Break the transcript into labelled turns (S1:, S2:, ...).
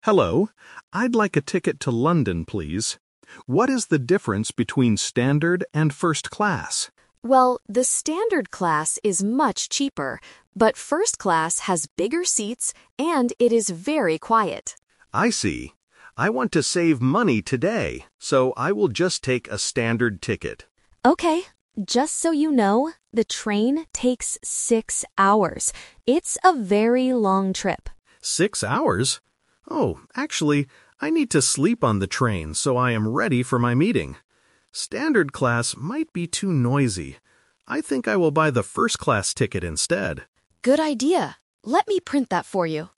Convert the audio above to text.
S1: Hello, I'd like a ticket to London, please. What is the difference between standard and first class?
S2: Well, the standard class is much cheaper, but first class has bigger seats and it is very quiet.
S1: I see. I want to save money today, so I will just take a standard ticket.
S2: Okay, just so you know, the train takes 6 hours. It's a very long trip.
S1: 6 hours? Oh, actually, I need to sleep on the train, so I am ready for my meeting. Standard class might be too noisy. I think I will buy the first class ticket instead.
S2: Good idea. Let me print that for you.